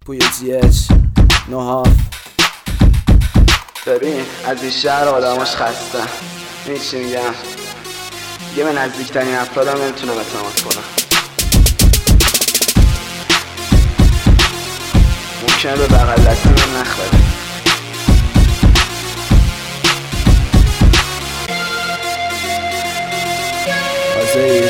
پوی GH نوهاف. ببین از این شهر آدماش خستن. این چی میگم؟ یه به نزدیکترین افرادم نمیتونم اعتماد کنم. ممکنه به بغل دستی من نخوره. آزهی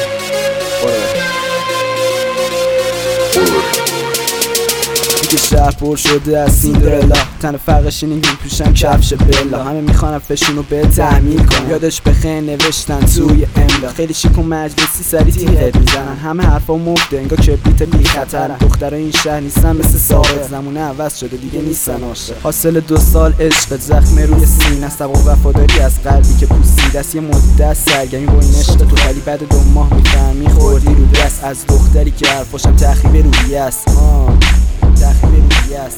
دیگه شهر پر شده از سیندرلا، تن فرقش اینه میپوشم کفش بلا. همه میخوانم فشونو به تعمیر کن، یادش بخیر نوشتن توی املا. خیلی شیک و مجلسی سری تیغت میزنن، همه حرفا مفته انگار کبریت بی خطرن. دخترای این شهر نیستن مثل ثابت، زمونه عوض شده دیگه نیستن عاشق. حاصل 2 سال عشق، زخم روی سینه است و وفاداری از قلبی که پوسیده است. یه مدت سرگرمی با این عشق تو، ولی بعد 2 ماه میفهمی خوردی رو دست از دختری که حرفاشم تخریب روحیه است. تخریب روحیه است.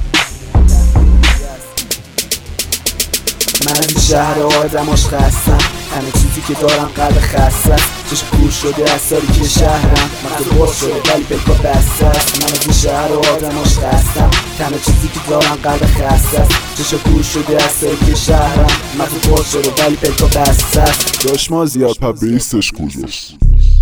من از این شهر آدماش خستم، همه چیزی که دارم قلب خسته است. چشم کور شده از سالی که شهرم، مغز باز شده ولی پلکا بسته است. من از این شهر آدماش خستم، همه چیزی که دارم قلب خسته است. چشم کور شده از سالی که شهرم، مغز باز شده ولی پلکا بسته است. داشت ما زیاد پبریستش کجاست؟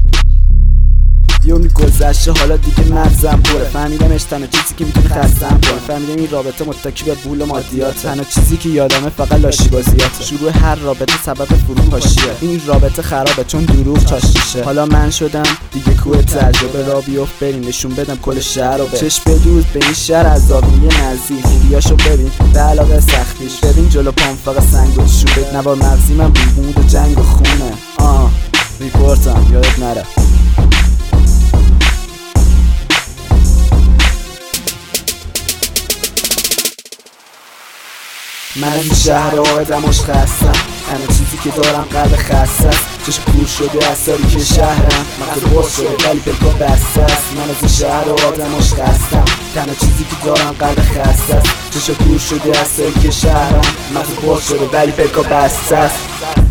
یومی گذشته حالا دیگه مغزم پره، فهمیدم تنها چیزی که میتونه خستم کنه. فهمیدم این رابطه متکی به پول و مادیات، تنها چیزی که یادمه فقط لاشی بازیات. شروع هر رابطه سبب فروپاشیه، این رابطه خرابه چون دروغ چاشیشه. حالا من شدم دیگه کوه تجربه، را بیفت بریم نشون بدم کل شهر رو به چشم بدوز به این شهر عذابیه نزدیک. خوبیاشو ببین به علاقه سختیش، ببین جلو پام فقط سنگ و شوره. نوار مغزی من بود و جنگ و خونه. ریپورتم یادت نره. من از این شهر آدماش خستم، همه چیزی که دارم قلب خسته است. چشم کور شده از سالی که شهرم، مغز باز شده ولی پلکا بسته است. من از این شهر آدماش خستم، تنها چیزی که دارم قلب خسته است. چشم کور شده از سالی که شهرم، مغز باز شده ولی پلکا بسته است.